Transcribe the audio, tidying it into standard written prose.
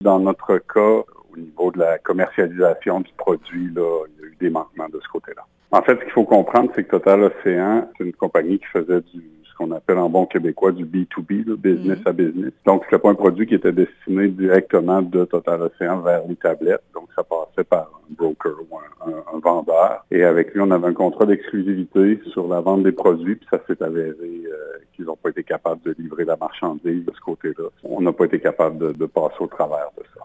Dans notre cas, au niveau de la commercialisation du produit, là, il y a eu des manquements de ce côté-là. En fait, ce qu'il faut comprendre, c'est que Total Océan, c'est une compagnie qui faisait ce qu'on appelle en bon québécois du B2B, là, business à business. Donc, c'était pas un produit qui était destiné directement de Total Océan vers les tablettes. Donc, ça passait par un broker ou un vendeur. Et avec lui, on avait un contrat d'exclusivité sur la vente des produits, puis ça s'est avéré qu'ils n'ont pas été capables de livrer la marchandise de ce côté-là. On n'a pas été capable de passer au travers de ça.